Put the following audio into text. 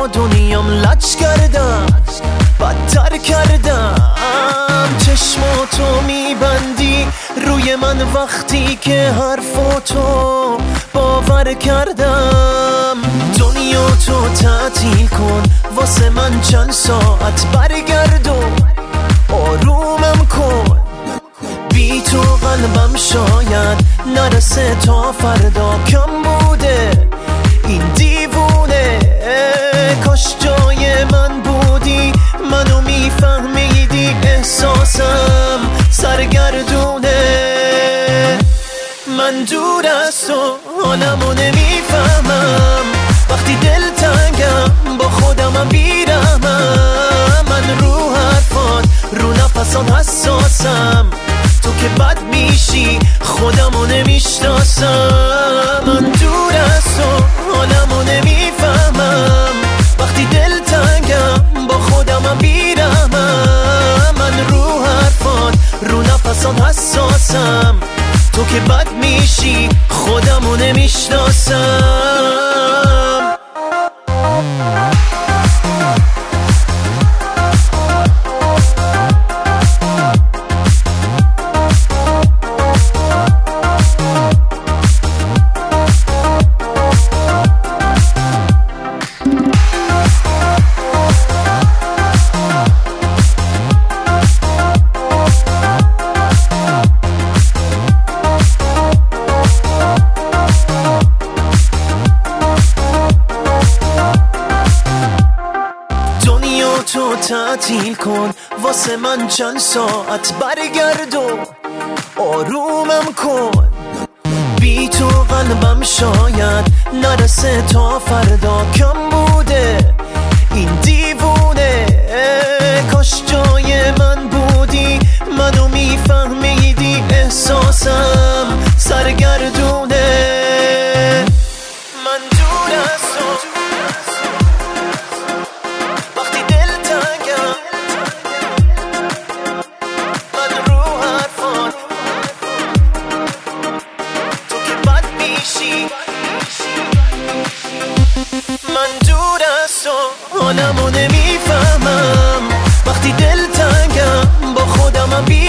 دنیام لج کردم، بدتر کردم. چشماتو میبندی روی من وقتی که حرفاتو باور کردم. دنیا تو تعطیل کن واسه من چند ساعت، برگرد و آرومم کن. بی تو قلبم شاید نرسه تا فردا، کم بوده این دیوونه. کاش جای من بودی منو میفهمیدی، احساسم سرگردونه. من دور از تو حالمو نمیفهمم، وقتی دل تنگم با خودمم بیرحمم. من رو حرفات رو نفسات حساسم، تو که بد میشی خودمو نمیشناسم. من دور از تو حالمو نمیفهمم، وقتی دل تنگم با خودمم بیرحمم. من رو حرفات رو نفسات حساسم، تو که بد میشی خودمو نمیشناسم. تو تعطیل کن واسه من چند ساعت، برگرد و آرومم کن. بی تو قلبم شاید نرسه تا فردا، کم بوده این دیوونه. کاش جای من بودی منو میفهمیدی، احساسم سرگردونه. من دور از تو وقتی دل تنگم، من رو حرفات تو که بد میشی. من دور از تو حالمو نمیفهمم، وقتی دل تنگم با خودمم